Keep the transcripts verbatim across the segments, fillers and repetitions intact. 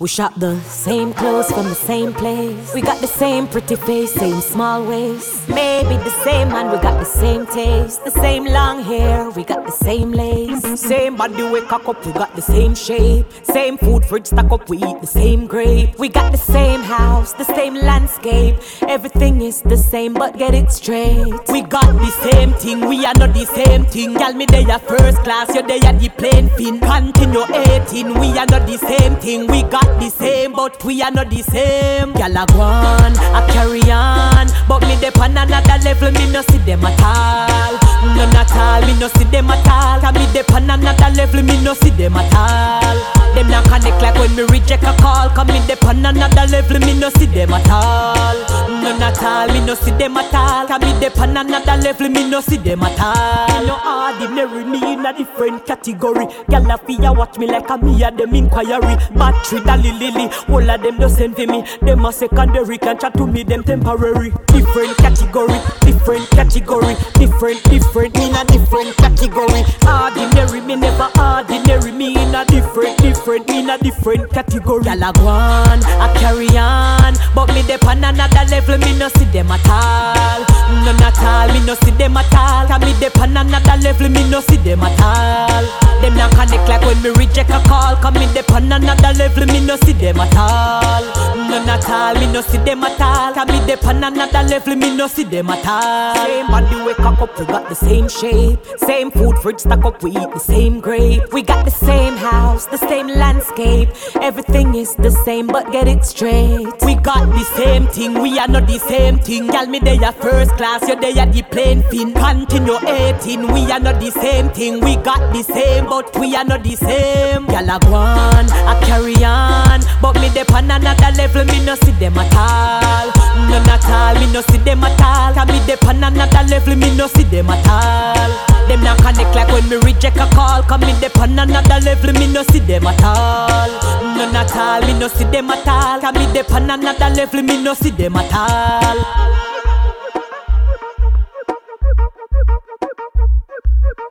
We shop the same clothes from the same place. We got the same pretty face, same small waist. Maybe the same man, we got the same taste. The same long hair, we got the same lace. Same body we cock up, we got the same shape. Same food fridge stack up, we eat the same grape. We got the same house, the same landscape. Everything is the same, but get it straight. We got the same thing, we are not the same thing. Girl, me they are first class, you they are the plain fin. Continue eighteen, we are not the same thing. We got the same, but we are not the same. Gyal a go on, I carry on, but me dey on another level. Me no see them at all, none at all. Me no see them at all. Cause me dey on another level. Me no see them at all. Them not connect like when me reject a call. Cause me dey on another level. Me no see them at all, none at all. Me no see them at all. Cause me dey on another level. Me no see them at all. No ordinary, me in a different category. Gyal a fear watch me like a me a them inquiry. Battery dally lily, all of them don't send for me. Them a secondary, can chat to me, them temporary. Different category, different category, different, different, me in a different category. Ordinary, me never ordinary, me in a different, different, me in a different category. Gyal a go on, I carry on, but me dey on another level. Me no see them at all, none at all. Me no see them at all. Cause me dey on another level. Me no see them at all. Them not connect like when me reject a call. Cause me dey on another level. Me no see them at all, none at all. Me no see them at all. Cause me dey on another level. Me no see them at all. Same body we cock up, we got the same shape. Same food fridge stack up, we eat the same grape. We got the same house, the same landscape. Everything is the same, but get it straight. We got the same thing, we are not the same thing. Girl, me they are first class, you they are the plain fin. Continue eighteen, we are not the same thing. We got the same, but we are not the same. Gyal a go on, I carry on, but me dey on another level. Me no see them at all, none at all. Me no see them at all. Cause me dey on another level. Me no see them at all. Them not connect like when me reject a call. Cause me dey on another level. Me no see them at all, none at all. Me no see them at all. Cause me dey on another level. Me no see them at all.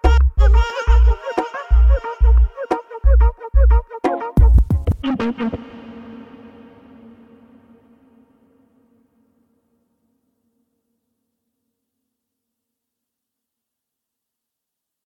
Thank you.